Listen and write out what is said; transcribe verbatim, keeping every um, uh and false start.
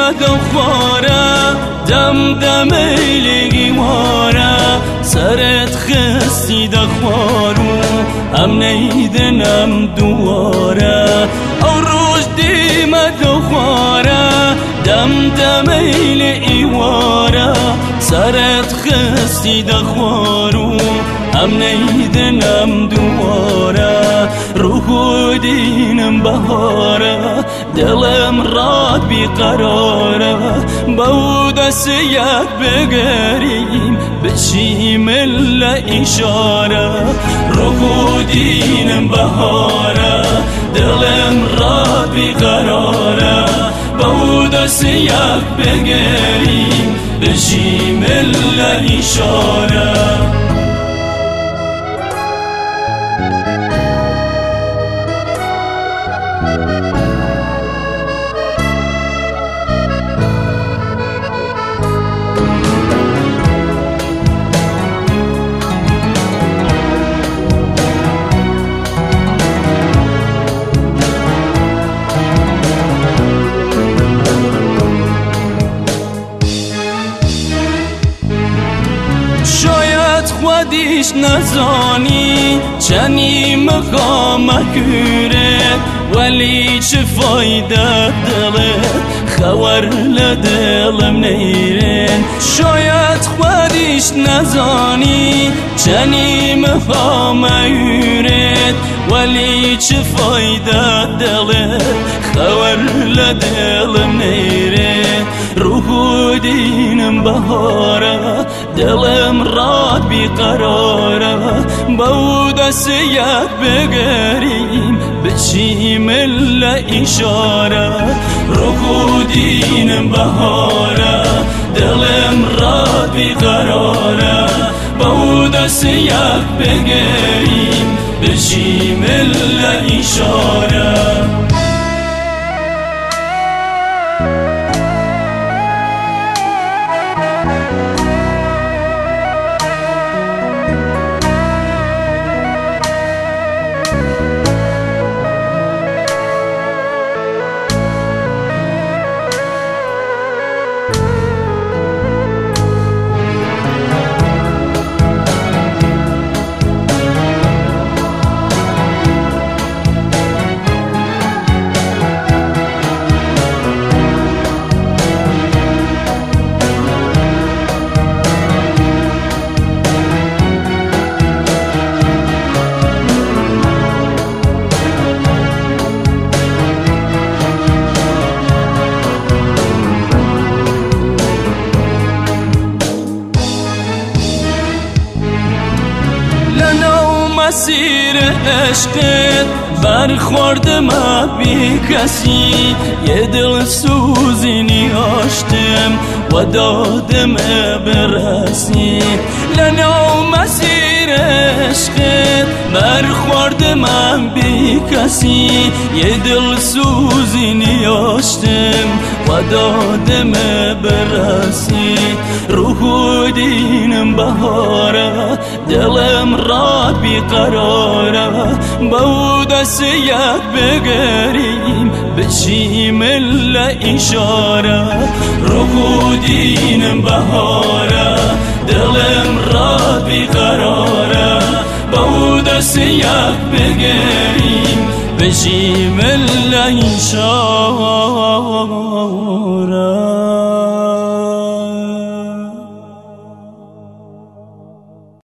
دخواره دم دم ایلگی واره سرت خستی دخوارو هم نیدنم دواره او روش دیم دخواره دم دم ایلی واره سرت خستی دخوارو هم نیدنم دواره روح دینم بهاره دلم راد بیقراره با دستیت بگریم بشیم اشاره روح دینم بهاره دلم راد بیقراره با دستیت بگریم بشیم اشاره خودیش نزانی چنی مقام کوره ولی چه فایده دلت خور لدلم نیرن شاید خودیش نزانی چنی مقام کوره ولی چه فایده دلت خور لدلم نیرن روح دینم بهاره دلم راد بیقراره با دستیت بگریم بشیم اشاره روح دینم بهاره دلم راد بیقراره با دستیت بگریم بشیم اشاره مسیر عشقت برخوردم بی کسی یه دل سوزی نیاشتم و دادم برسی لنو مسیر عشقت برخوردم بی کسی یه دل سوزی نیاشتم و دادم برسی روح دینم بهاره دلم راد بیقراره با دستیت بگریم بشیم اشاره روح دینم بهاره دلم راد بیقراره با دستیت بگریم بشیم اشاره